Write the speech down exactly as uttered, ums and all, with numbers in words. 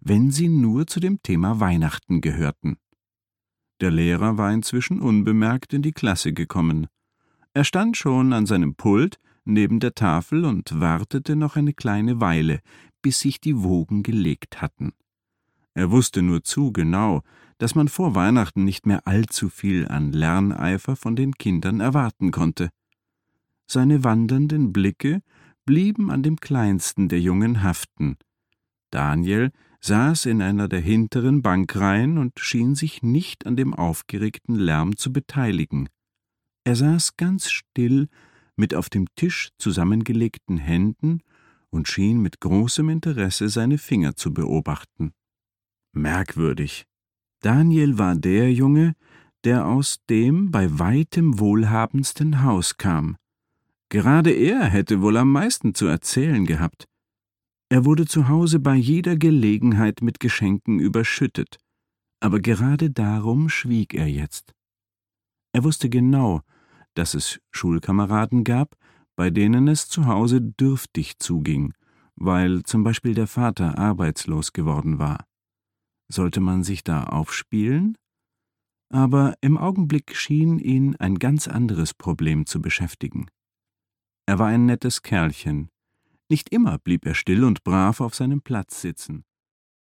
wenn sie nur zu dem Thema Weihnachten gehörten. Der Lehrer war inzwischen unbemerkt in die Klasse gekommen. Er stand schon an seinem Pult neben der Tafel und wartete noch eine kleine Weile, bis sich die Wogen gelegt hatten. Er wusste nur zu genau, dass man vor Weihnachten nicht mehr allzu viel an Lerneifer von den Kindern erwarten konnte. Seine wandernden Blicke blieben an dem kleinsten der Jungen haften. Daniel saß in einer der hinteren Bankreihen und schien sich nicht an dem aufgeregten Lärm zu beteiligen. Er saß ganz still mit auf dem Tisch zusammengelegten Händen und schien mit großem Interesse seine Finger zu beobachten. Merkwürdig. Daniel war der Junge, der aus dem bei weitem wohlhabendsten Haus kam. Gerade er hätte wohl am meisten zu erzählen gehabt. Er wurde zu Hause bei jeder Gelegenheit mit Geschenken überschüttet, aber gerade darum schwieg er jetzt. Er wusste genau, dass es Schulkameraden gab, bei denen es zu Hause dürftig zuging, weil zum Beispiel der Vater arbeitslos geworden war. Sollte man sich da aufspielen? Aber im Augenblick schien ihn ein ganz anderes Problem zu beschäftigen. Er war ein nettes Kerlchen. Nicht immer blieb er still und brav auf seinem Platz sitzen.